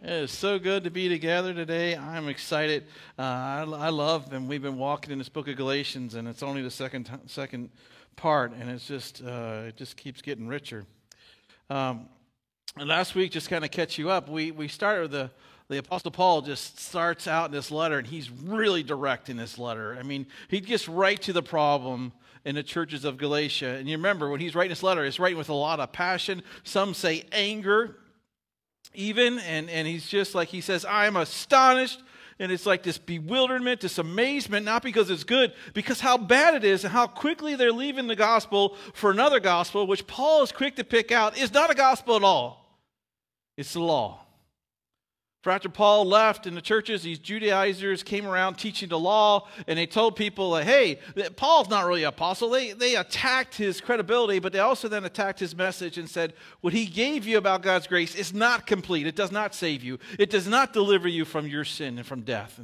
It is so good to be together today. I'm excited. I love, and we've been walking in this book of Galatians, and it's only the second part, and it's just it just keeps getting richer. And last week, just kind of catch you up, we started with the Apostle Paul just starts out in this letter, and he's really direct in this letter. I mean, he gets right to the problem in the churches of Galatia. And you remember, when he's writing this letter, he's writing with a lot of passion. Some say anger, even. And he's just like, he says, I am astonished. And it's like this bewilderment, this amazement, not because it's good, because how bad it is and how quickly they're leaving the gospel for another gospel, which Paul is quick to pick out, is not a gospel at all. It's the law. For after Paul left in the churches, these Judaizers came around teaching the law, and they told people that, hey, Paul's not really an apostle. They attacked his credibility, but they also then attacked his message and said, what he gave you about God's grace is not complete. It does not save you. It does not deliver you from your sin and from death.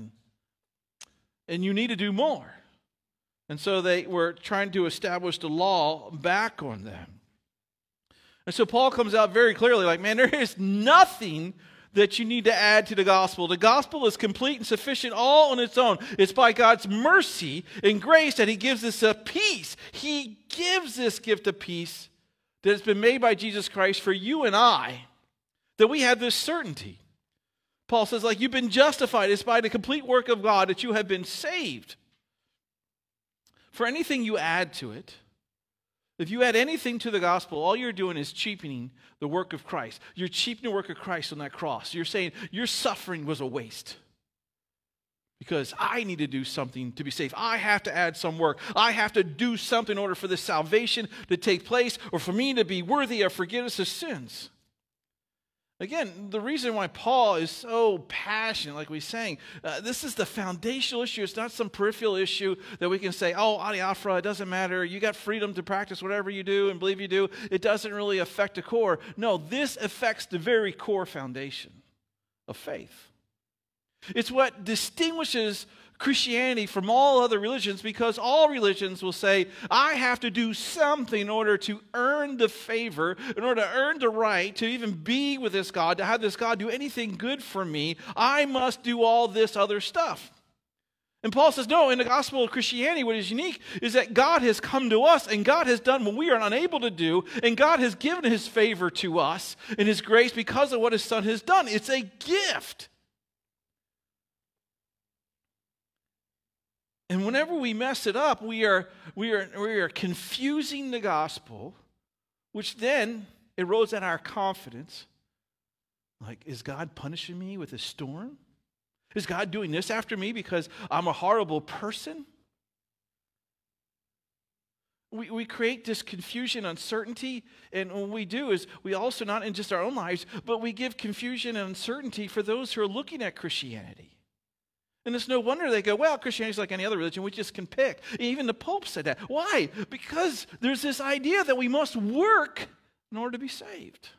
And you need to do more. And so they were trying to establish the law back on them. And so Paul comes out very clearly like, man, there is nothing that you need to add to the gospel. The gospel is complete and sufficient all on its own. It's by God's mercy and grace that he gives us a peace. He gives this gift of peace that has been made by Jesus Christ for you and I, that we have this certainty. Paul says, like, you've been justified. It's by the complete work of God that you have been saved. For anything you add to it, if you add anything to the gospel, all you're doing is cheapening the work of Christ. You're cheapening the work of Christ on that cross. You're saying your suffering was a waste because I need to do something to be saved. I have to add some work. I have to do something in order for this salvation to take place or for me to be worthy of forgiveness of sins. Again, the reason why Paul is so passionate, like we sang, this is the foundational issue. It's not some peripheral issue that we can say, oh, adiaphora, it doesn't matter. You got freedom to practice whatever you do and believe you do. It doesn't really affect the core. No, this affects the very core foundation of faith. It's what distinguishes Christianity from all other religions, because all religions will say, I have to do something in order to earn the favor, in order to earn the right to even be with this God, to have this God do anything good for me. I must do all this other stuff. And Paul says, no, in the gospel of Christianity, what is unique is that God has come to us and God has done what we are unable to do, and God has given his favor to us and his grace because of what his son has done. It's a gift. And whenever we mess it up, we are confusing the gospel, which then erodes at our confidence. Like, is God punishing me with a storm? Is God doing this after me because I'm a horrible person? We create this confusion, uncertainty, and what we do is we also, not in just our own lives, but we give confusion and uncertainty for those who are looking at Christianity. And it's no wonder they go, well, Christianity is like any other religion. We just can pick. Even the Pope said that. Why? Because there's this idea that we must work in order to be saved.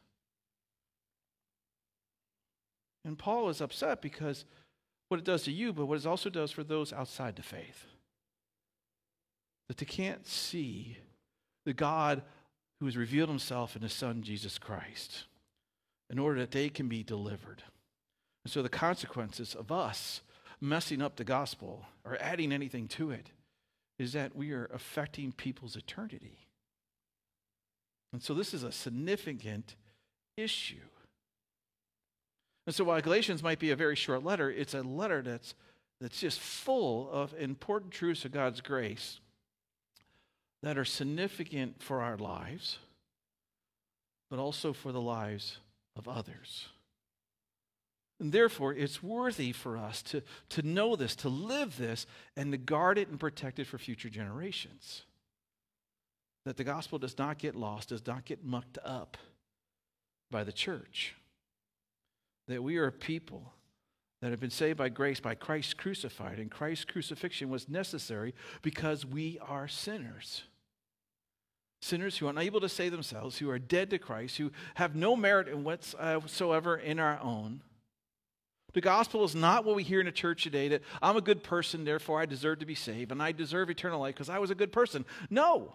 And Paul is upset because what it does to you, but what it also does for those outside the faith. That they can't see the God who has revealed himself in his Son, Jesus Christ, in order that they can be delivered. And so the consequences of us messing up the gospel or adding anything to it is that we are affecting people's eternity. And so this is a significant issue. And so while Galatians might be a very short letter, it's a letter that's just full of important truths of God's grace that are significant for our lives, but also for the lives of others. And therefore, it's worthy for us to know this, to live this, and to guard it and protect it for future generations. That the gospel does not get lost, does not get mucked up by the church. That we are a people that have been saved by grace, by Christ crucified, and Christ's crucifixion was necessary because we are sinners. Sinners who are unable to save themselves, who are dead to Christ, who have no merit whatsoever in our own. The gospel is not what we hear in the church today, that I'm a good person, therefore I deserve to be saved, and I deserve eternal life because I was a good person. No.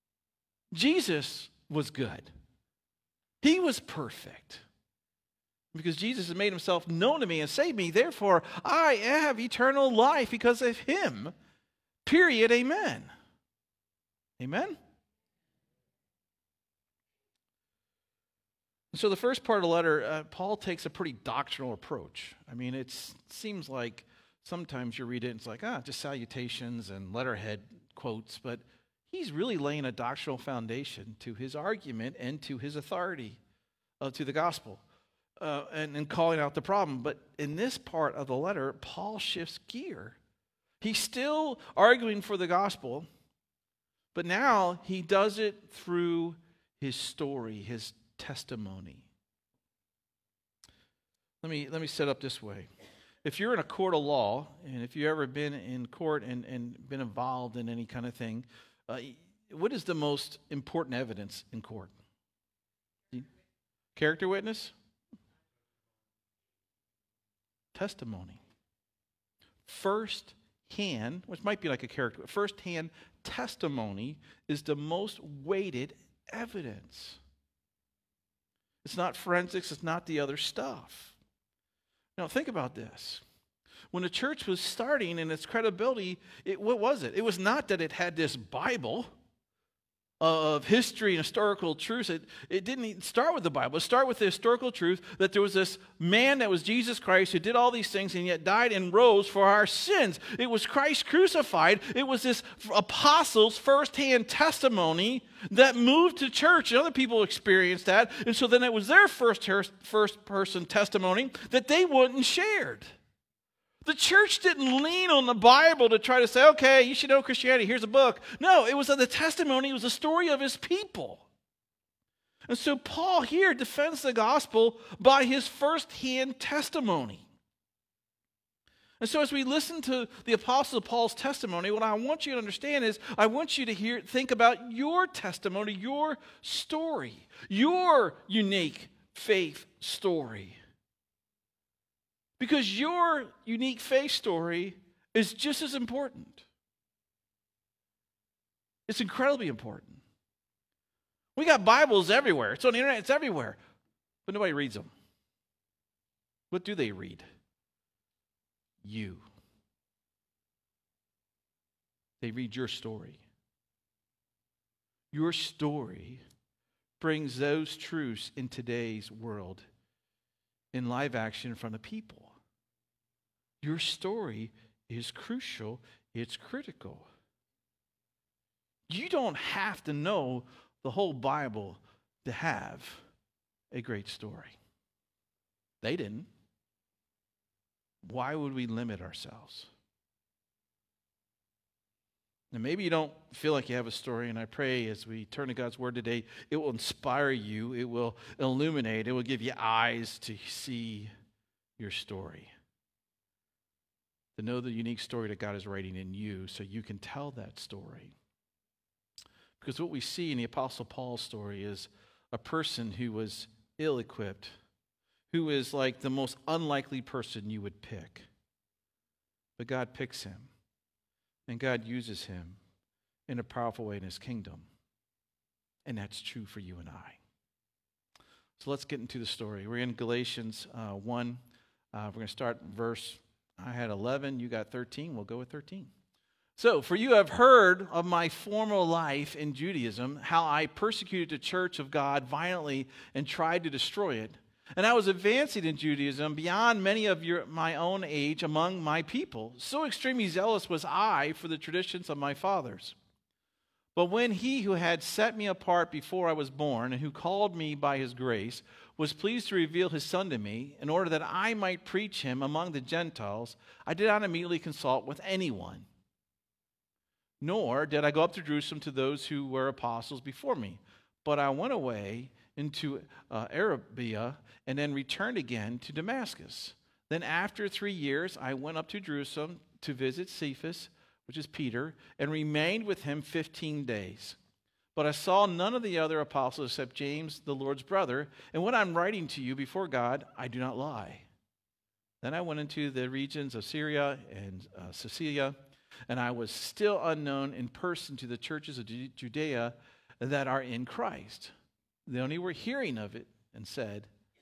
Jesus was good. He was perfect. Because Jesus has made himself known to me and saved me. Therefore, I have eternal life because of him. Period. Amen. Amen? So the first part of the letter, Paul takes a pretty doctrinal approach. I mean, it seems like sometimes you read it and it's like, just salutations and letterhead quotes, but he's really laying a doctrinal foundation to his argument and to his authority to the gospel and calling out the problem. But in this part of the letter, Paul shifts gear. He's still arguing for the gospel, but now he does it through his story, his testimony. Let me set up this way. If you're in a court of law, and if you've ever been in court and been involved in any kind of thing, what is the most important evidence in court? Character witness? Testimony. First hand, which might be like a character, first hand testimony is the most weighted evidence. It's not forensics, it's not the other stuff. Now think about this. When the church was starting in its credibility, what was it? It was not that it had this Bible of history and historical truths. It didn't even start with the Bible. It started with the historical truth that there was this man that was Jesus Christ who did all these things and yet died and rose for our sins. It was Christ crucified. It was this apostles' firsthand testimony that moved to church, and other people experienced that. And so then it was their first-person testimony that they wouldn't shared. The church didn't lean on the Bible to try to say, okay, you should know Christianity, here's a book. No, it was the testimony, it was the story of his people. And so Paul here defends the gospel by his first-hand testimony. And so as we listen to the Apostle Paul's testimony, what I want you to understand is I want you to think about your testimony, your story, your unique faith story. Because your unique faith story is just as important. It's incredibly important. We got Bibles everywhere. It's on the internet, it's everywhere. But nobody reads them. What do they read? You. They read your story. Your story brings those truths in today's world in live action in front of people. Your story is crucial. It's critical. You don't have to know the whole Bible to have a great story. They didn't. Why would we limit ourselves? And maybe you don't feel like you have a story, and I pray as we turn to God's Word today, it will inspire you, it will illuminate, it will give you eyes to see your story. To know the unique story that God is writing in you so you can tell that story. Because what we see in the Apostle Paul's story is a person who was ill-equipped, who is like the most unlikely person you would pick. But God picks him, and God uses him in a powerful way in his kingdom. And that's true for you and I. So let's get into the story. We're in Galatians 1. We're going to start verse, I had 11, you got 13. We'll go with 13. So, for you have heard of my former life in Judaism, how I persecuted the church of God violently and tried to destroy it. And I was advancing in Judaism beyond many of my own age among my people. So extremely zealous was I for the traditions of my fathers. But when he who had set me apart before I was born, and who called me by his grace, was pleased to reveal his Son to me, in order that I might preach him among the Gentiles, I did not immediately consult with anyone. Nor did I go up to Jerusalem to those who were apostles before me. But I went away into Arabia, and then returned again to Damascus. Then after 3 years, I went up to Jerusalem to visit Cephas, which is Peter, and remained with him 15 days. But I saw none of the other apostles except James, the Lord's brother. And when I'm writing to you before God, I do not lie. Then I went into the regions of Syria and Cilicia, and I was still unknown in person to the churches of Judea that are in Christ. They only were hearing of it and said,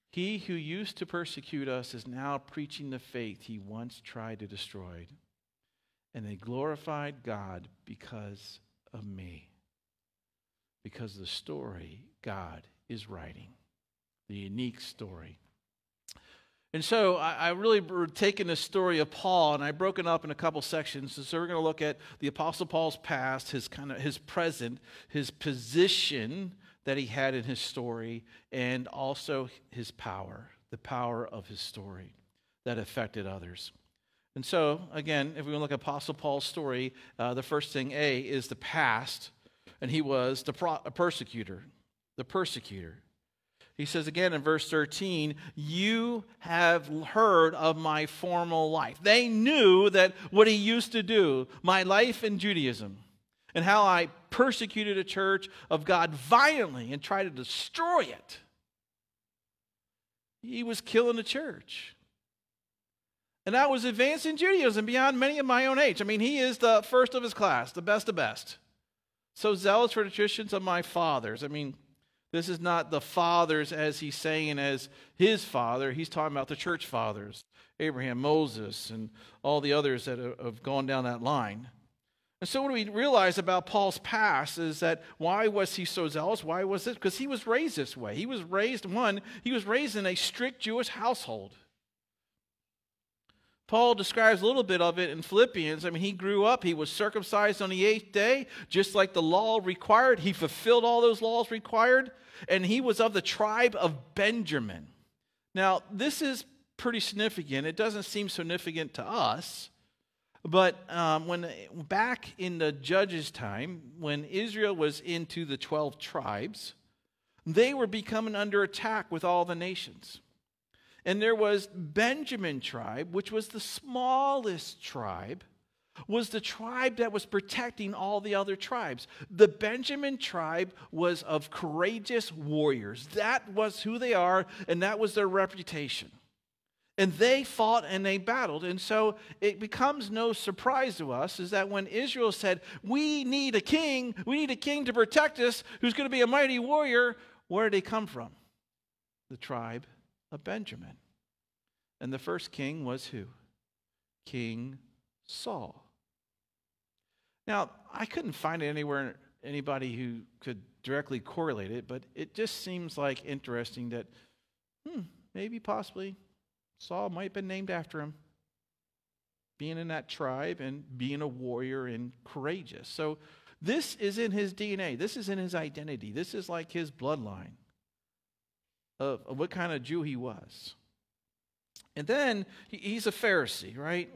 He who used to persecute us is now preaching the faith he once tried to destroy. And they glorified God because of me. Because of the story God is writing. The unique story. And so I really taken this story of Paul and I broke it up in a couple sections. So we're going to look at the Apostle Paul's past, his present, his position that he had in his story, and also his power, the power of his story that affected others. And so, again, if we look at Apostle Paul's story, the first thing, A, is the past, and he was a persecutor, the persecutor. He says again in verse 13, you have heard of my former life. They knew that what he used to do, my life in Judaism, and how I persecuted a church of God violently and tried to destroy it. He was killing the church. And that was advancing Judaism beyond many of my own age. I mean, he is the first of his class, the best of best. So zealous for the traditions of my fathers. I mean, this is not the fathers as he's saying as his father. He's talking about the church fathers, Abraham, Moses, and all the others that have gone down that line. And so what do we realize about Paul's past is that why was he so zealous? Why was it? Because he was raised this way. He was raised in a strict Jewish household. Paul describes a little bit of it in Philippians. I mean, he grew up, he was circumcised on the 8th day, just like the law required. He fulfilled all those laws required, and he was of the tribe of Benjamin. Now, this is pretty significant. It doesn't seem significant to us, but when back in the Judges' time, when Israel was into the 12 tribes, they were becoming under attack with all the nations. And there was Benjamin tribe, which was the smallest tribe, was the tribe that was protecting all the other tribes. The Benjamin tribe was of courageous warriors. That was who they are, and that was their reputation. And they fought and they battled. And so it becomes no surprise to us is that when Israel said, we need a king to protect us who's going to be a mighty warrior, where did they come from? The tribe of Benjamin. And the first king was who? King Saul. Now, I couldn't find anywhere anybody who could directly correlate it, but it just seems like interesting that maybe possibly Saul might have been named after him, being in that tribe and being a warrior and courageous. So this is in his DNA. This is in his identity. This is like his bloodline of what kind of Jew he was. And then he's a Pharisee, right?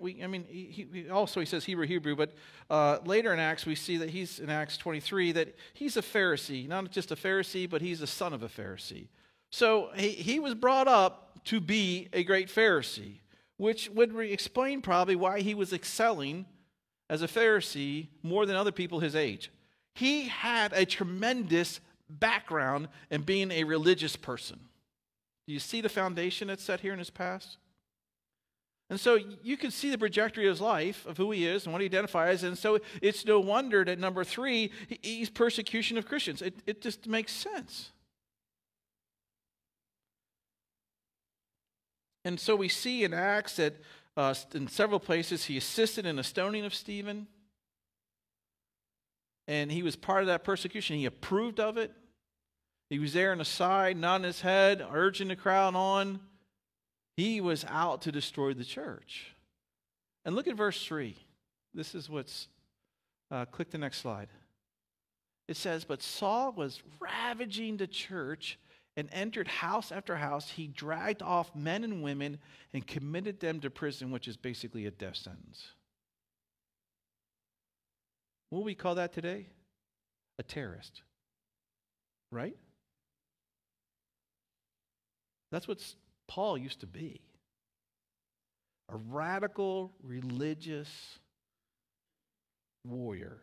He says Hebrew, but later in Acts we see that he's in Acts 23 that he's a Pharisee, not just a Pharisee, but he's the son of a Pharisee. So he was brought up to be a great Pharisee, which would explain probably why he was excelling as a Pharisee more than other people his age. He had a tremendous background in being a religious person. Do you see the foundation that's set here in his past? And so you can see the trajectory of his life, of who he is and what he identifies. And so it's no wonder that number 3, he's persecution of Christians. It just makes sense. And so we see in Acts that in several places he assisted in the stoning of Stephen. And he was part of that persecution. He approved of it. He was there on the side, nodding his head, urging the crowd on. He was out to destroy the church. And look at verse 3. This is what's, click the next slide. It says, but Saul was ravaging the church and entered house after house. He dragged off men and women and committed them to prison, which is basically a death sentence. What do we call that today? A terrorist. Right? That's what Paul used to be. A radical religious warrior.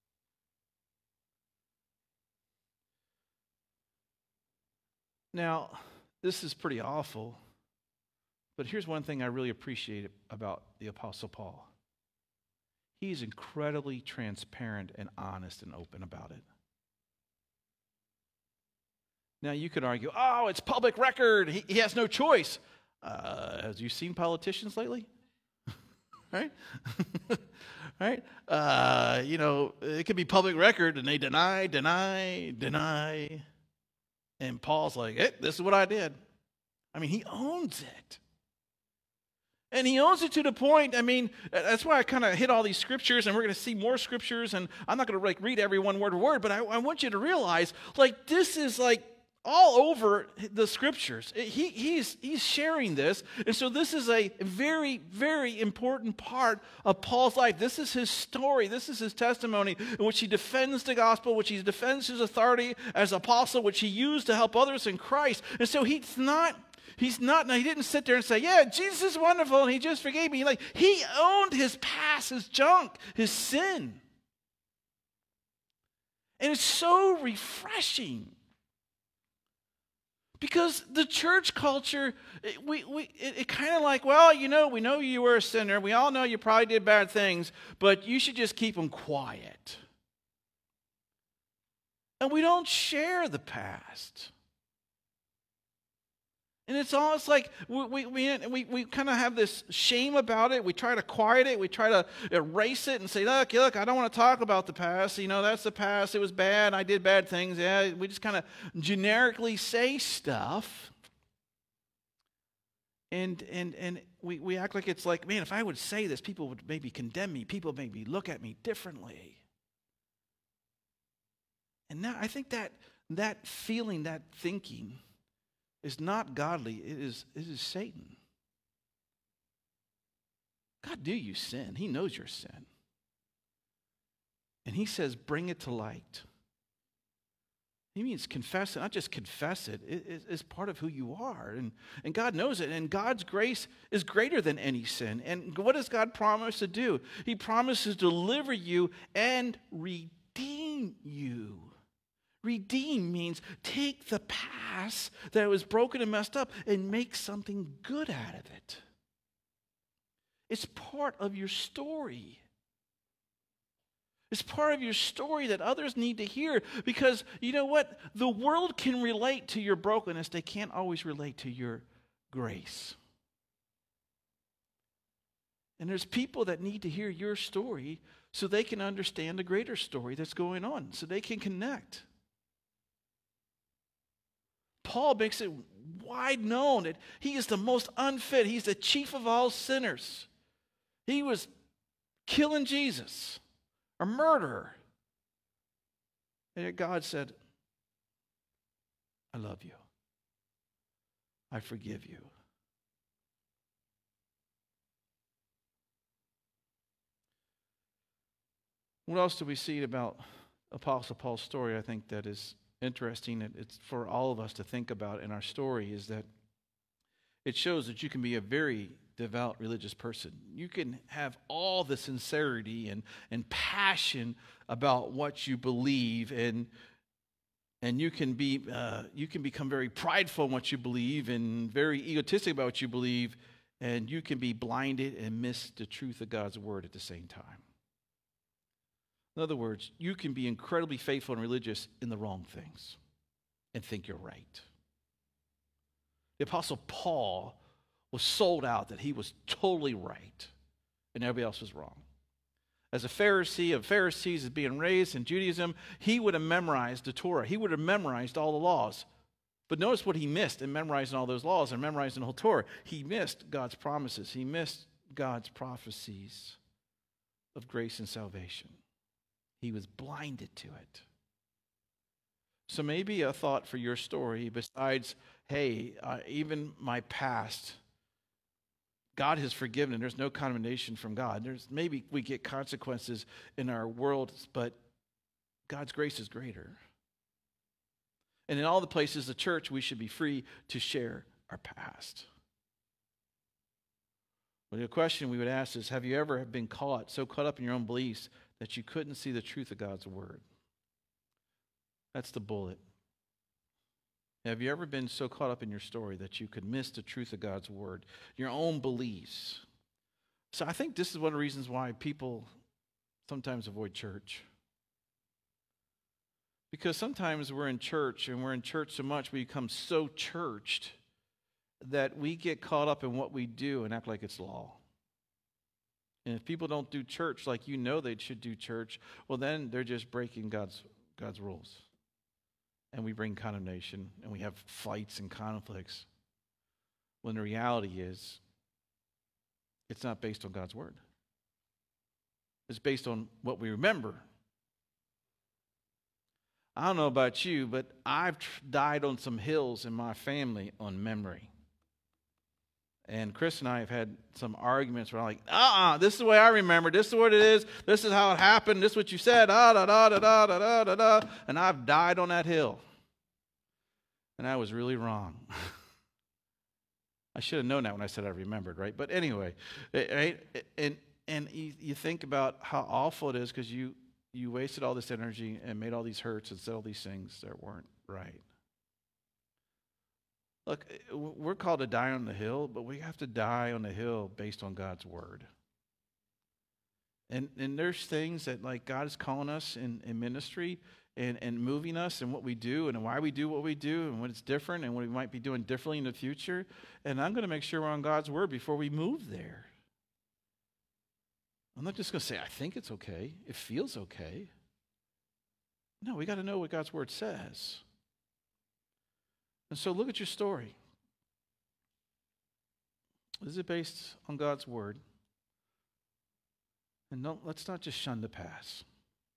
Now, this is pretty awful, but here's one thing I really appreciate about the Apostle Paul. He's incredibly transparent and honest and open about it. Now, you could argue, oh, it's public record. He has no choice. Have you seen politicians lately? Right? Right? It could be public record, and they deny. And Paul's like, hey, this is what I did. I mean, he owns it. And he owns it to the point, I mean, that's why I kind of hit all these scriptures, and we're going to see more scriptures, and I'm not going to read every one word for word, but I want you to realize, this is all over the scriptures. He's sharing this, and so this is a very, very important part of Paul's life. This is his story. This is his testimony in which he defends the gospel, which he defends his authority as apostle, which he used to help others in Christ. And so he didn't sit there and say, yeah, Jesus is wonderful and he just forgave me. He owned his past, his junk, his sin. And it's so refreshing. Because the church culture, it kind of we know you were a sinner. We all know you probably did bad things, but you should just keep them quiet. And we don't share the past. And it's almost like we kind of have this shame about it. We try to quiet it. We try to erase it and say, look, I don't want to talk about the past. that's the past. It was bad. I did bad things. Yeah, we just kind of generically say stuff. And we act like it's like, man, if I would say this, people would maybe condemn me. People maybe look at me differently. And now I think that feeling, that thinking, is not godly. It is Satan. God knew you sin. He knows your sin. And he says, bring it to light. He means confess it, not just confess it. It's part of who you are. And God knows it. And God's grace is greater than any sin. And what does God promise to do? He promises to deliver you and redeem you. Redeem means take the past that was broken and messed up and make something good out of it. It's part of your story. It's part of your story that others need to hear, because you know what? The world can relate to your brokenness. They can't always relate to your grace. And there's people that need to hear your story so they can understand the greater story that's going on, so they can connect. Paul makes it wide known that he is the most unfit. He's the chief of all sinners. He was killing Jesus, a murderer. And yet God said, I love you. I forgive you. What else do we see about Apostle Paul's story, I think, that is interesting, it's for all of us to think about in our story, is that it shows that you can be a very devout religious person. You can have all the sincerity and passion about what you believe, and you can become very prideful in what you believe and very egotistic about what you believe, and you can be blinded and miss the truth of God's word at the same time. In other words, you can be incredibly faithful and religious in the wrong things and think you're right. The Apostle Paul was sold out that he was totally right and everybody else was wrong. As a Pharisee of Pharisees, as being raised in Judaism, he would have memorized the Torah. He would have memorized all the laws. But notice what he missed in memorizing all those laws and memorizing the whole Torah. He missed God's promises. He missed God's prophecies of grace and salvation. He was blinded to it. So maybe a thought for your story, besides, hey, even my past, God has forgiven and there's no condemnation from God. Maybe we get consequences in our world, but God's grace is greater. And in all the places, the church, we should be free to share our past. Well, the question we would ask is, have you ever been so caught up in your own beliefs that you couldn't see the truth of God's word? That's the bullet. Have you ever been so caught up in your story that you could miss the truth of God's word, your own beliefs? So I think this is one of the reasons why people sometimes avoid church. Because sometimes we're in church, and we're in church so much we become so churched that we get caught up in what we do and act like it's law. And if people don't do church like you know they should do church, well, then they're just breaking God's rules. And we bring condemnation, and we have fights and conflicts. When the reality is, it's not based on God's word. It's based on what we remember. I don't know about you, but I've died on some hills in my family on memory. And Chris and I have had some arguments where I'm like, this is the way I remember. This is what it is. This is how it happened. This is what you said. And I've died on that hill. And I was really wrong. I should have known that when I said I remembered, right? But anyway, right? And you think about how awful it is because you wasted all this energy and made all these hurts and said all these things that weren't right. Look, we're called to die on the hill, but we have to die on the hill based on God's word. And there's things that like God is calling us in ministry and moving us and what we do and why we do what we do and what it's different and what we might be doing differently in the future. And I'm going to make sure we're on God's word before we move there. I'm not just going to say, I think it's okay. It feels okay. No, we got to know what God's word says. And so look at your story. Is it based on God's word? And let's not just shun the past.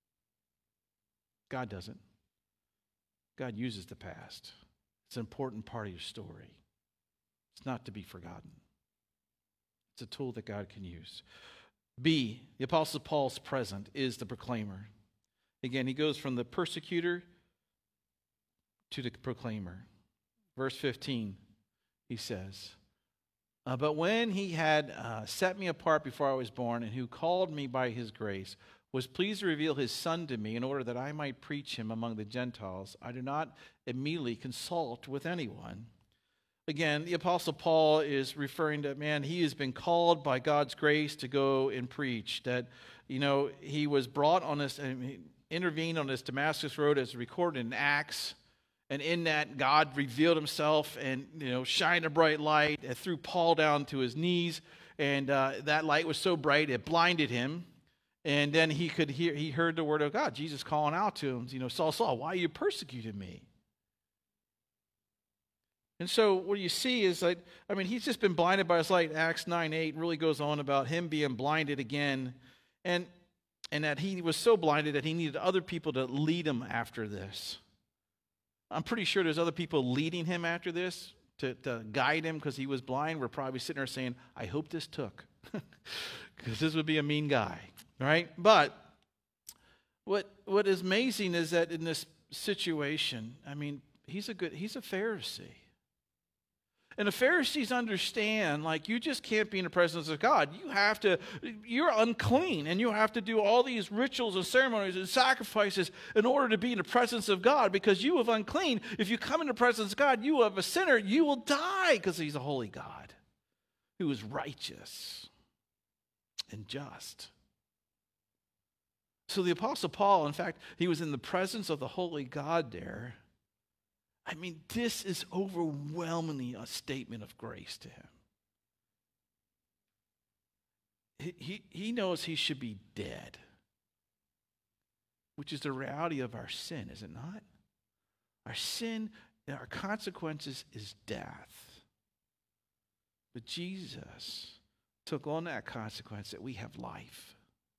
God doesn't. God uses the past. It's an important part of your story. It's not to be forgotten. It's a tool that God can use. B, the Apostle Paul's present is the proclaimer. Again, he goes from the persecutor to the proclaimer. Verse 15, he says, but when he had set me apart before I was born, and who called me by his grace, was pleased to reveal his Son to me in order that I might preach him among the Gentiles, I do not immediately consult with anyone. Again, the Apostle Paul is referring to, he has been called by God's grace to go and preach. That, he was brought on this, intervened on this Damascus road as recorded in Acts. And in that, God revealed himself and, shined a bright light and threw Paul down to his knees. And that light was so bright, it blinded him. And then he heard the word of God, Jesus calling out to him, Saul, Saul, why are you persecuting me? And so what you see is he's just been blinded by his light. Acts 9:8 really goes on about him being blinded again. And that he was so blinded that he needed other people to lead him after this. I'm pretty sure there's other people leading him after this to guide him because he was blind. We're probably sitting there saying, I hope this took. Because this would be a mean guy, right? But what is amazing is that in this situation, he's a Pharisee. And the Pharisees understand, you just can't be in the presence of God. You're unclean, and you have to do all these rituals and ceremonies and sacrifices in order to be in the presence of God, because you have unclean. If you come in the presence of God, you have a sinner, you will die, because he's a holy God who is righteous and just. So the Apostle Paul, in fact, he was in the presence of the holy God there. This is overwhelmingly a statement of grace to him. He knows he should be dead, which is the reality of our sin, is it not? Our sin, our consequences is death. But Jesus took on that consequence that we have life.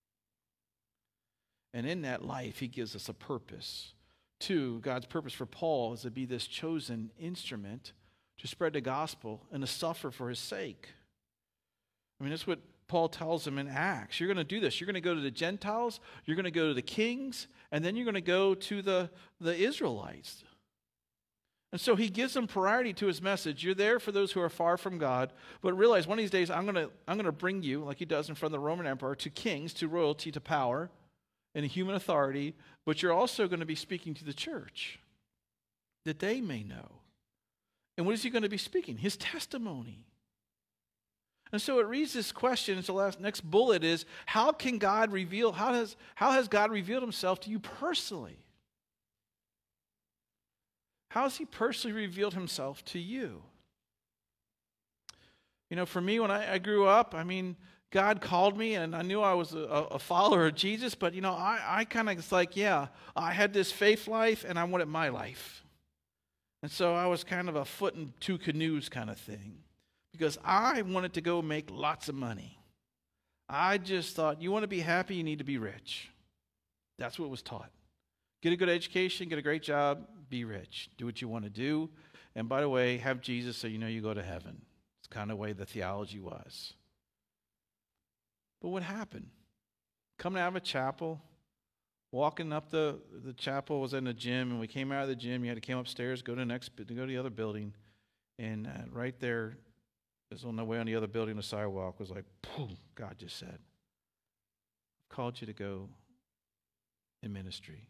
And in that life, he gives us a purpose. 2, God's purpose for Paul is to be this chosen instrument to spread the gospel and to suffer for his sake. That's what Paul tells him in Acts. You're going to do this. You're going to go to the Gentiles, you're going to go to the kings, and then you're going to go to the Israelites. And so he gives them priority to his message. You're there for those who are far from God, but realize one of these days I'm going to bring you, like he does in front of the Roman Emperor, to kings, to royalty, to power, and human authority, but you're also going to be speaking to the church that they may know. And what is he going to be speaking? His testimony. And so it reads this question, it's the next bullet is, how has God revealed himself to you personally? How has he personally revealed himself to you? You know, for me, when I grew up, I mean, God called me, and I knew I was a follower of Jesus, but, you know, I kind of was like, yeah, I had this faith life, and I wanted my life. And so I was kind of a foot in two canoes kind of thing, because I wanted to go make lots of money. I just thought, you want to be happy, you need to be rich. That's what was taught. Get a good education, get a great job, be rich. Do what you want to do. And by the way, have Jesus so you know you go to heaven. It's kind of the way the theology was. But what happened? Coming out of a chapel, walking up the chapel was in the gym, and we came out of the gym. You had to come upstairs, go to the other building, and right there, just on the way on the other building, the sidewalk was like, boom, God just said, I've called you to go in ministry.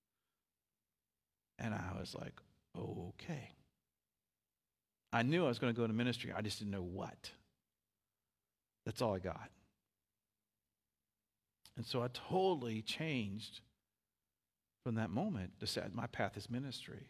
And I was like, okay. I knew I was going to go into ministry. I just didn't know what. That's all I got. And so I totally changed from that moment to say my path is ministry.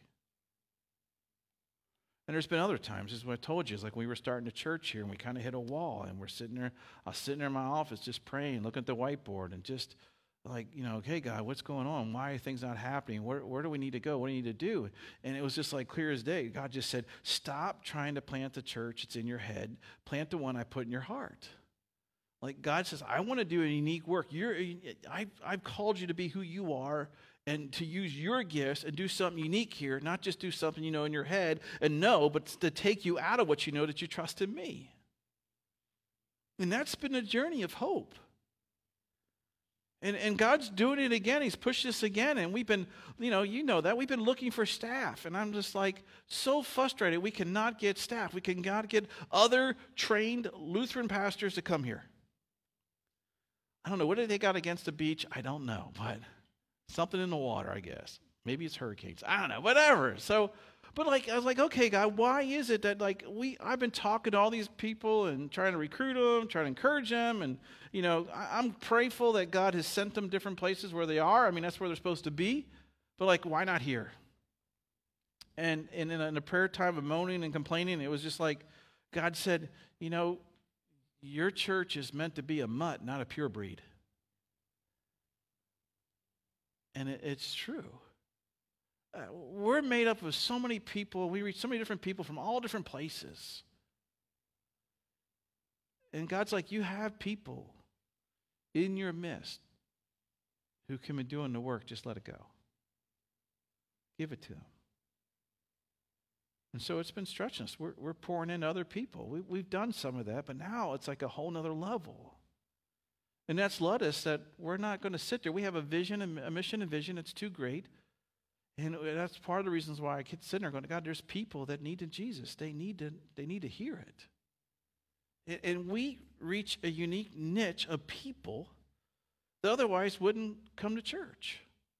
And there's been other times, as what I told you, it's like we were starting a church here and we kind of hit a wall, and we're sitting there, I was sitting there in my office just praying, looking at the whiteboard and just like, you know, okay, God, what's going on? Why are things not happening? Where do we need to go? What do we need to do? And it was just like clear as day. God just said, stop trying to plant the church. It's in your head. Plant the one I put in your heart. Like God says, I want to do a unique work. I've called you to be who you are and to use your gifts and do something unique here, not just do something you know in your head and know, but to take you out of what you know that you trust in me. And that's been a journey of hope. And God's doing it again. He's pushed us again. And we've been, you know that. We've been looking for staff. And I'm just like so frustrated. We cannot get staff. We cannot get other trained Lutheran pastors to come here. I don't know. What do they got against the beach? I don't know. But something in the water, I guess. Maybe it's hurricanes. I don't know. Whatever. So, but like, I was like, okay, God, why is it that like I've been talking to all these people and trying to recruit them, trying to encourage them. And, you know, I'm prayerful that God has sent them different places where they are. I mean, that's where they're supposed to be. But like, why not here? And in a prayer time of moaning and complaining, it was just like, God said, you know, your church is meant to be a mutt, not a pure breed. And it's true. We're made up of so many people. We reach so many different people from all different places. And God's like, you have people in your midst who can be doing the work. Just let it go. Give it to them. And so it's been stretching us. We're pouring in other people. We've done some of that, but now it's like a whole nother level. And that's led us that we're not going to sit there. We have a vision, a mission and vision. It's too great. And that's part of the reasons why I keep sitting there going, God, there's people that need Jesus. They need to hear it. And we reach a unique niche of people that otherwise wouldn't come to church.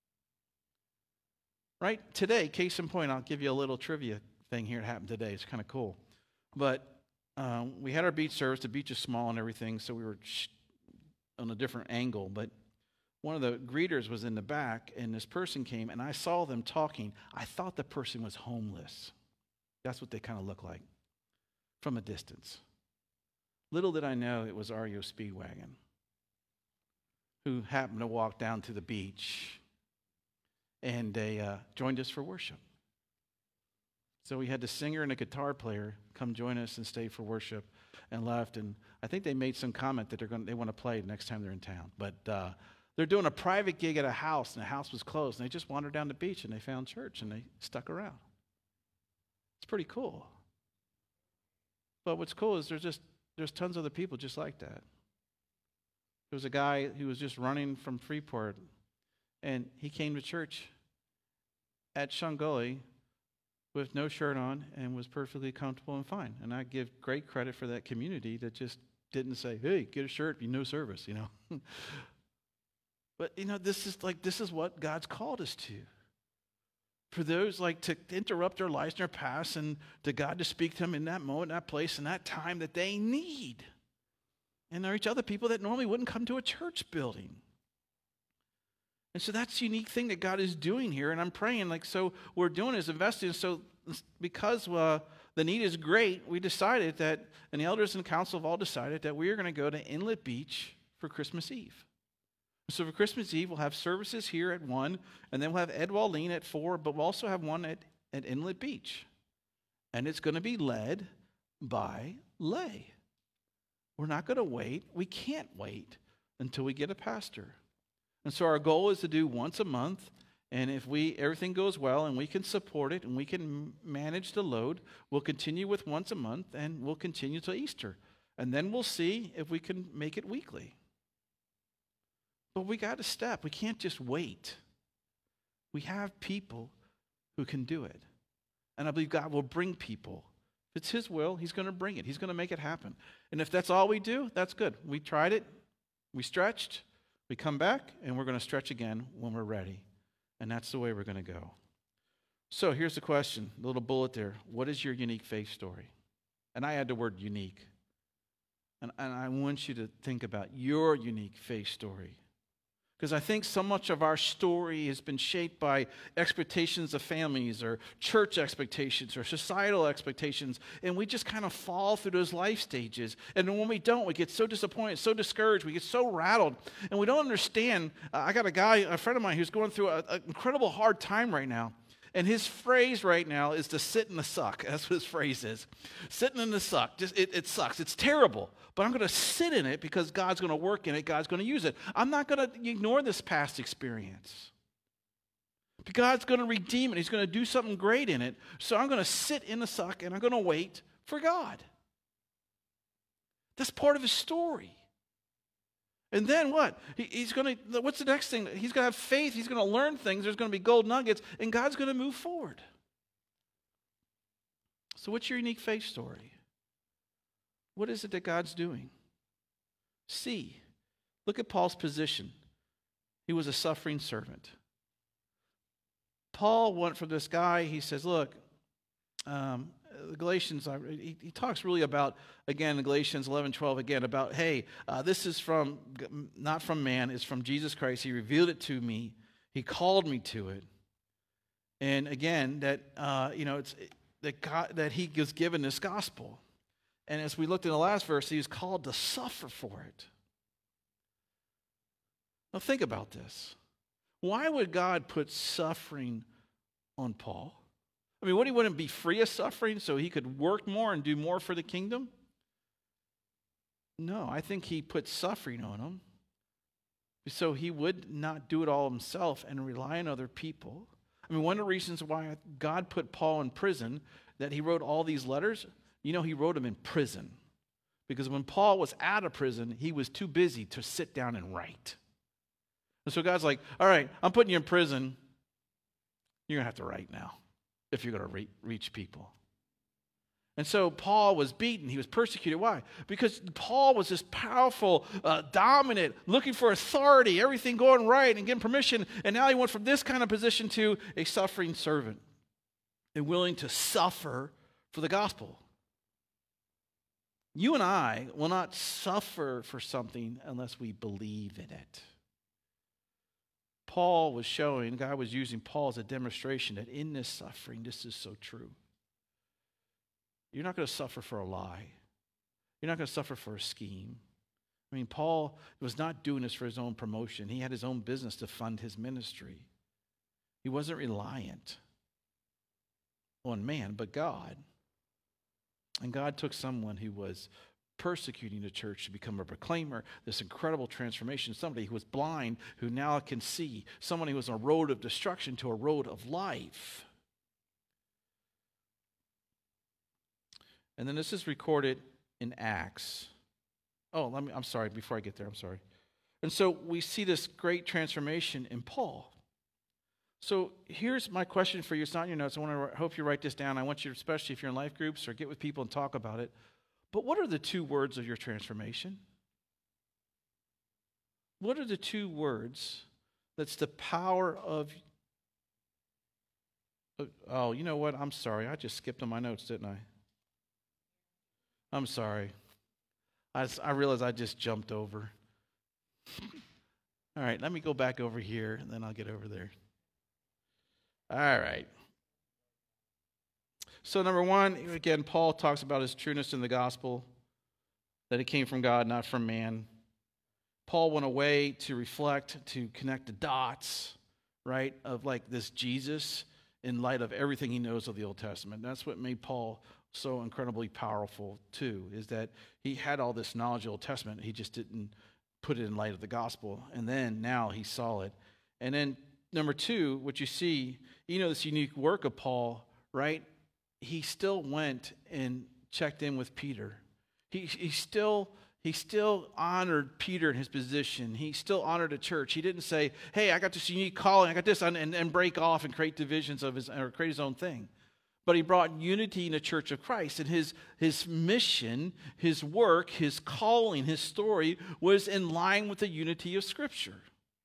Right? Today, case in point, I'll give you a little trivia thing here that happened today. It's kind of cool. But we had our beach service. The beach is small and everything, so we were on a different angle. But one of the greeters was in the back, and this person came, and I saw them talking. I thought the person was homeless. That's what they kind of look like from a distance. Little did I know it was REO Speedwagon, who happened to walk down to the beach, and they joined us for worship. So we had the singer and a guitar player come join us and stay for worship and left. And I think they made some comment that they want to play next time they're in town. But they're doing a private gig at a house, and the house was closed. And they just wandered down the beach, and they found church, and they stuck around. It's pretty cool. But what's cool is there's tons of other people just like that. There was a guy who was just running from Freeport, and he came to church at Shangoli with no shirt on and was perfectly comfortable and fine. And I give great credit for that community that just didn't say, hey, get a shirt, no service, you know. But, you know, this is what God's called us to. For those like to interrupt their lives and their past, and to God to speak to them in that moment, that place, and that time that they need. And there are each other people that normally wouldn't come to a church building. And so that's the unique thing that God is doing here. And I'm praying, like, so we're doing is investing so because the need is great, we decided that, and the elders and council have all decided that we are going to go to Inlet Beach for Christmas Eve. So for Christmas Eve, we'll have services here at 1, and then we'll have Ed Wallin at 4, but we'll also have one at Inlet Beach. And it's going to be led by lay. We're not going to wait. We can't wait until we get a pastor. And so our goal is to do once a month, and if everything goes well and we can support it and we can manage the load, we'll continue with once a month, and we'll continue till Easter. And then we'll see if we can make it weekly. But we got to step. We can't just wait. We have people who can do it. And I believe God will bring people. If it's His will, He's going to bring it. He's going to make it happen. And if that's all we do, that's good. We tried it. We stretched. We come back, and we're going to stretch again when we're ready. And that's the way we're going to go. So here's the question, the little bullet there. What is your unique faith story? And I add the word unique. And I want you to think about your unique faith story. Because I think so much of our story has been shaped by expectations of families or church expectations or societal expectations, and we just kind of fall through those life stages. And then when we don't, we get so disappointed, so discouraged, we get so rattled, and we don't understand. I got a friend of mine who's going through an incredible hard time right now. And his phrase right now is to sit in the suck. That's what his phrase is. Sitting in the suck. Just it sucks. It's terrible. But I'm going to sit in it because God's going to work in it. God's going to use it. I'm not going to ignore this past experience. God's going to redeem it. He's going to do something great in it. So I'm going to sit in the suck and I'm going to wait for God. That's part of his story. And then what? What's the next thing? He's going to have faith. He's going to learn things. There's going to be gold nuggets. And God's going to move forward. So what's your unique faith story? What is it that God's doing? See. Look at Paul's position. He was a suffering servant. Paul went from this guy, he says, look, Galatians, he talks really about, again, in Galatians 11:12, again, about, hey, this is not from man, it's from Jesus Christ. He revealed it to me. He called me to it. And again, that he was given this gospel. And as we looked in the last verse, he was called to suffer for it. Now think about this. Why would God put suffering on Paul? I mean, he wouldn't be free of suffering so he could work more and do more for the kingdom? No, I think he put suffering on him so he would not do it all himself and rely on other people. I mean, one of the reasons why God put Paul in prison, that he wrote all these letters, he wrote them in prison. Because when Paul was out of prison, he was too busy to sit down and write. And so God's like, all right, I'm putting you in prison. You're going to have to write now if you're going to reach people. And so Paul was beaten. He was persecuted. Why? Because Paul was this powerful, dominant, looking for authority, everything going right and getting permission. And now he went from this kind of position to a suffering servant and willing to suffer for the gospel. You and I will not suffer for something unless we believe in it. Paul was showing, God was using Paul as a demonstration that in this suffering, this is so true. You're not going to suffer for a lie. You're not going to suffer for a scheme. I mean, Paul was not doing this for his own promotion. He had his own business to fund his ministry. He wasn't reliant on man, but God. And God took someone who was persecuting the church to become a proclaimer, this incredible transformation, somebody who was blind who now can see, someone who was on a road of destruction to a road of life. And then this is recorded in Acts. I'm sorry, before I get there, I'm sorry. And so we see this great transformation in Paul. So here's my question for you. It's not in your notes. I hope you write this down. I want you, especially if you're in life groups or get with people and talk about it. But what are the two words of your transformation? What are the two words that's the power of... Oh, you know what? I'm sorry. I just skipped on my notes, didn't I? I'm sorry. I realize I just jumped over. All right, let me go back over here, and then I'll get over there. All right. So number one, again, Paul talks about his trueness in the gospel, that it came from God, not from man. Paul went away to reflect, to connect the dots, right, of like this Jesus in light of everything he knows of the Old Testament. That's what made Paul so incredibly powerful too, is that he had all this knowledge of the Old Testament. He just didn't put it in light of the gospel. And then now he saw it. And then number two, what you see, this unique work of Paul, right? He still went and checked in with Peter. He still honored Peter in his position. He still honored the church. He didn't say, hey, I got this unique calling, I got this, and break off and create divisions or create his own thing. But he brought unity in the church of Christ. And his mission, his work, his calling, his story was in line with the unity of Scripture.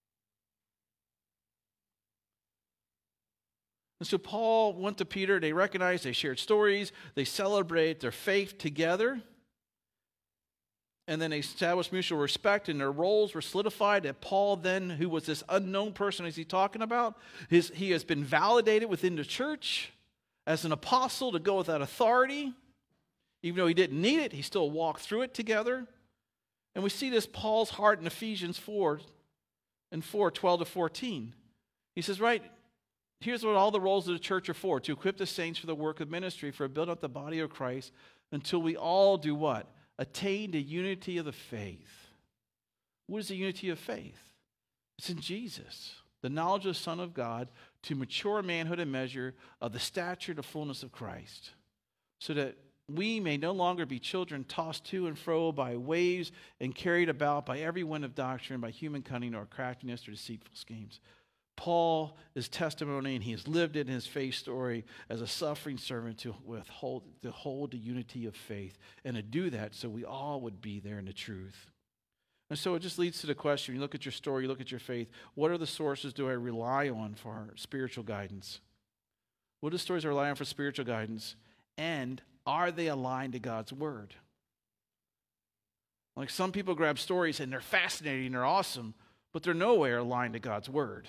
And so Paul went to Peter. They recognized, they shared stories, they celebrated their faith together. And then they established mutual respect, and their roles were solidified. That Paul then, who was this unknown person is he talking about, he has been validated within the church as an apostle to go with that authority. Even though he didn't need it, he still walked through it together. And we see this Paul's heart in Ephesians 4 and 12 to 14. He says, right, here's what all the roles of the church are for: to equip the saints for the work of ministry, for building up the body of Christ, until we all do what? Attain the unity of the faith. What is the unity of faith? It's in Jesus, the knowledge of the Son of God, to mature manhood and measure of the stature, the fullness of Christ, so that we may no longer be children tossed to and fro by waves and carried about by every wind of doctrine, by human cunning or craftiness or deceitful schemes. Paul is testimony, and he has lived it in his faith story as a suffering servant to hold the unity of faith, and to do that so we all would be there in the truth. And so it just leads to the question: you look at your story, you look at your faith, what are the sources do I rely on for our spiritual guidance? What are the stories I rely on for spiritual guidance? And are they aligned to God's word? Like, some people grab stories and they're fascinating, they're awesome, but they're nowhere aligned to God's word.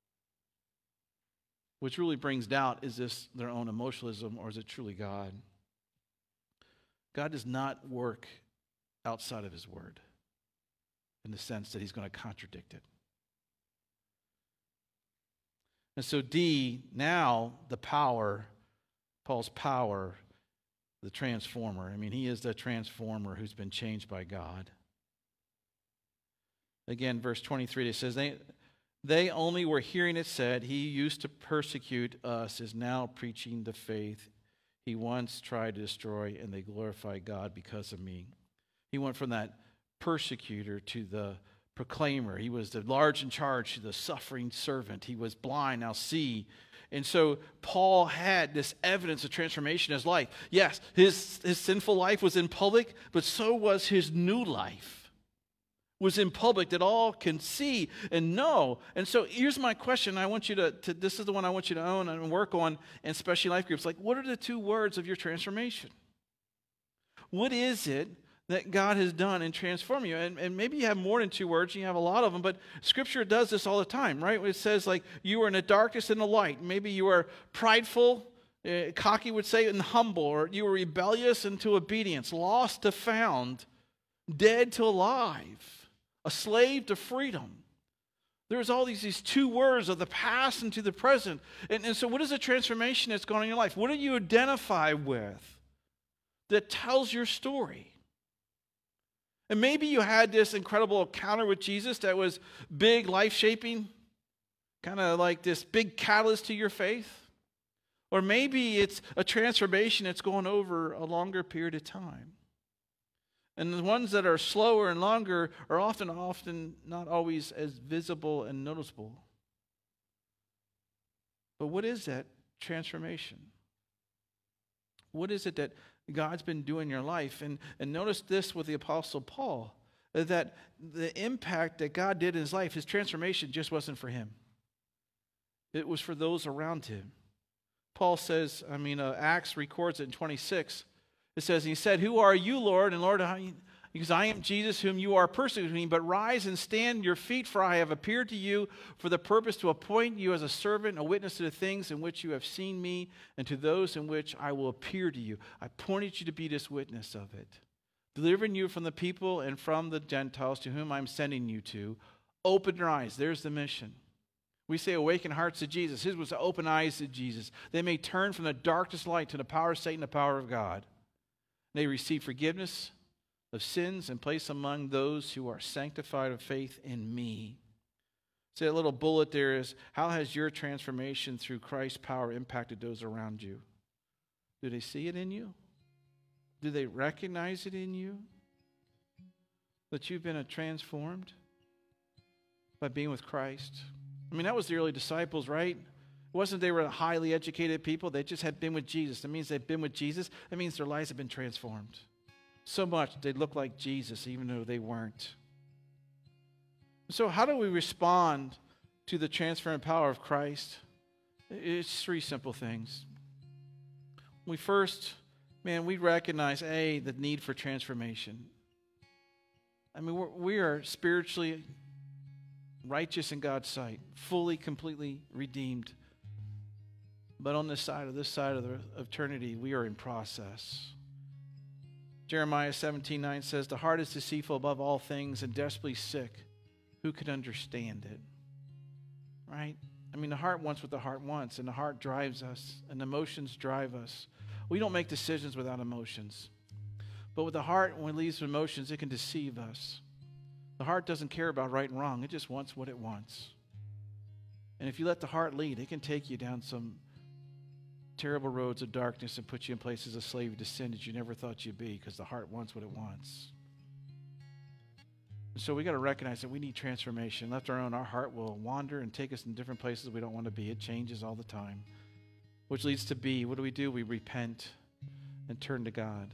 Which really brings doubt: is this their own emotionalism, or is it truly God? God does not work outside of his word in the sense that he's going to contradict it. And so D, now the power, Paul's power, the transformer. I mean, he is the transformer who's been changed by God. Again, verse 23, it says, They only were hearing it said, he used to persecute us, is now preaching the faith he once tried to destroy, and they glorify God because of me. He went from that persecutor to the proclaimer. He was the large in charge to the suffering servant. He was blind, now see. And so Paul had this evidence of transformation in his life. Yes, his sinful life was in public, but so was his new life. Was in public that all can see and know. And so here's my question. I want you to this is the one I want you to own and work on, and especially life groups. Like, what are the two words of your transformation? What is it that God has done in transforming you? And maybe you have more than two words, you have a lot of them, but Scripture does this all the time, right? It says, like, you were in the darkness and the light. Maybe you were prideful, cocky would say, and humble, or you were rebellious into obedience, lost to found, dead to alive. A slave to freedom. There's all these two words of the past and to the present. And so what is the transformation that's going on in your life? What do you identify with that tells your story? And maybe you had this incredible encounter with Jesus that was big, life-shaping, kind of like this big catalyst to your faith. Or maybe it's a transformation that's going over a longer period of time. And the ones that are slower and longer are often not always as visible and noticeable. But what is that transformation? What is it that God's been doing in your life? And notice this with the Apostle Paul, that the impact that God did in his life, his transformation just wasn't for him. It was for those around him. Paul says, Acts records it in 26. It says, he said, who are you, Lord? And Lord, because I am Jesus whom you are persecuting, but rise and stand your feet, for I have appeared to you for the purpose to appoint you as a servant, a witness to the things in which you have seen me, and to those in which I will appear to you. I appointed you to be this witness of it, delivering you from the people and from the Gentiles to whom I'm sending you to. Open your eyes. There's the mission. We say awaken hearts to Jesus. His was to open eyes to Jesus. They may turn from the darkest light to the power of Satan, the power of God. They receive forgiveness of sins and place among those who are sanctified of faith in me. So that little bullet there is, how has your transformation through Christ's power impacted those around you? Do they see it in you? Do they recognize it in you? That you've been transformed by being with Christ? I mean, that was the early disciples, right? It wasn't they were highly educated people. They just had been with Jesus. That means they've been with Jesus. That means their lives have been transformed. So much they look like Jesus, even though they weren't. So how do we respond to the transferring power of Christ? It's three simple things. We first, we recognize, the need for transformation. I mean, we are spiritually righteous in God's sight, fully, completely redeemed. But on this side of eternity, we are in process. Jeremiah 17:9 says, the heart is deceitful above all things and desperately sick. Who could understand it? Right? I mean, the heart wants what the heart wants, and the heart drives us, and emotions drive us. We don't make decisions without emotions. But with the heart, when it leads to emotions, it can deceive us. The heart doesn't care about right and wrong. It just wants what it wants. And if you let the heart lead, it can take you down some terrible roads of darkness and put you in places of slavery to sin that you never thought you'd be, because the heart wants what it wants. So we got to recognize that we need transformation. Left our own, our heart will wander and take us in different places we don't want to be. It changes all the time. Which leads to B. What do? We repent and turn to God.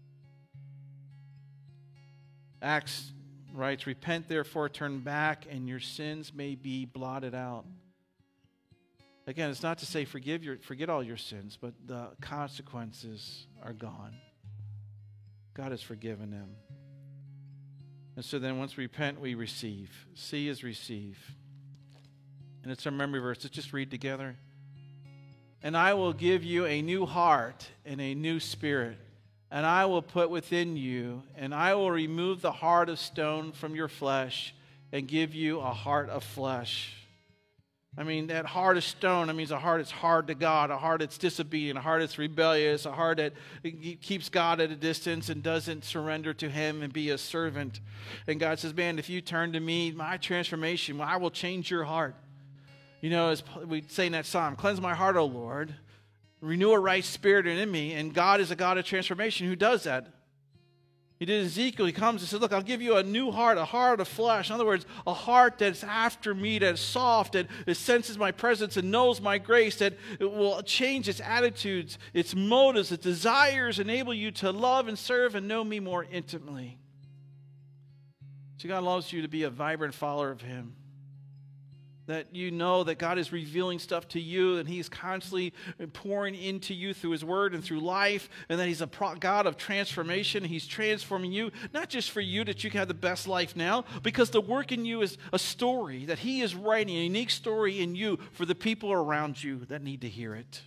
Acts writes, repent therefore, turn back, and your sins may be blotted out. Again, it's not to say forget all your sins, but the consequences are gone. God has forgiven them. And so then once we repent, we receive. C is receive. And it's our memory verse. Let's just read together. And I will give you a new heart and a new spirit, and I will put within you, and I will remove the heart of stone from your flesh and give you a heart of flesh. I mean, that heart of stone, that means a heart that's hard to God, a heart that's disobedient, a heart that's rebellious, a heart that keeps God at a distance and doesn't surrender to Him and be a servant. And God says, man, if you turn to me, my transformation, I will change your heart. You know, as we say in that psalm, cleanse my heart, O Lord, renew a right spirit in me. And God is a God of transformation who does that. He did Ezekiel. He comes and says, look, I'll give you a new heart, a heart of flesh. In other words, a heart that's after me, that's soft, that senses my presence and knows my grace, that it will change its attitudes, its motives, its desires, enable you to love and serve and know me more intimately. So God loves you to be a vibrant follower of Him. That you know that God is revealing stuff to you, and He's constantly pouring into you through His Word and through life, and that He's a God of transformation. He's transforming you, not just for you that you can have the best life now, because the work in you is a story that He is writing, a unique story in you for the people around you that need to hear it.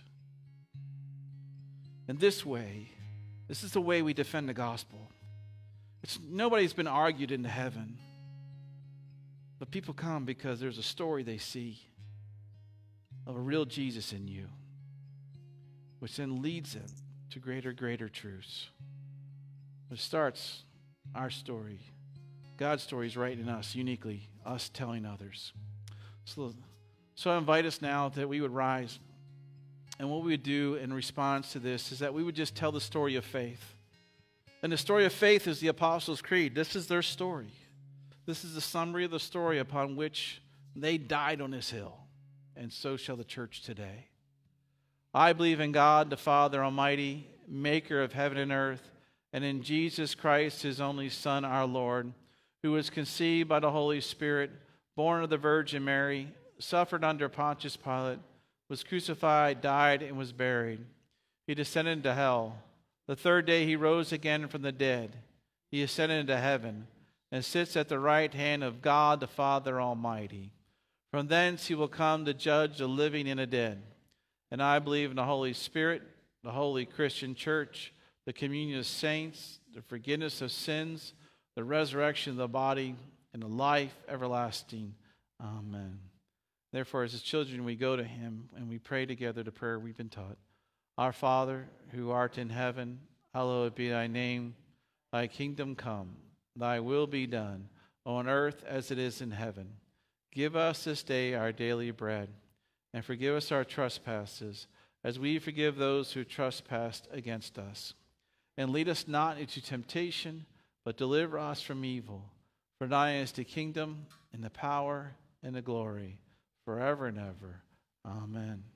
And this is the way we defend the gospel. Nobody's been argued into heaven. But people come because there's a story they see of a real Jesus in you, which then leads them to greater truths. It starts our story. God's story is right in us, uniquely, us telling others. So I invite us now that we would rise. And what we would do in response to this is that we would just tell the story of faith. And the story of faith is the Apostles' Creed. This is their story. This is the summary of the story upon which they died on this hill, and so shall the church today. I believe in God, the Father Almighty, maker of heaven and earth, and in Jesus Christ, His only Son, our Lord, who was conceived by the Holy Spirit, born of the Virgin Mary, suffered under Pontius Pilate, was crucified, died, and was buried. He descended into hell. The third day He rose again from the dead. He ascended into heaven and sits at the right hand of God the Father Almighty. From thence he will come to judge the living and the dead. And I believe in the Holy Spirit, the holy Christian church, the communion of saints, the forgiveness of sins, the resurrection of the body, and the life everlasting. Amen. Therefore, as his children, we go to him and we pray together the prayer we've been taught. Our Father, who art in heaven, hallowed be thy name. Thy kingdom come, thy will be done, on earth as it is in heaven. Give us this day our daily bread, and forgive us our trespasses, as we forgive those who trespass against us. And lead us not into temptation, but deliver us from evil. For thine is the kingdom, and the power, and the glory, forever and ever. Amen.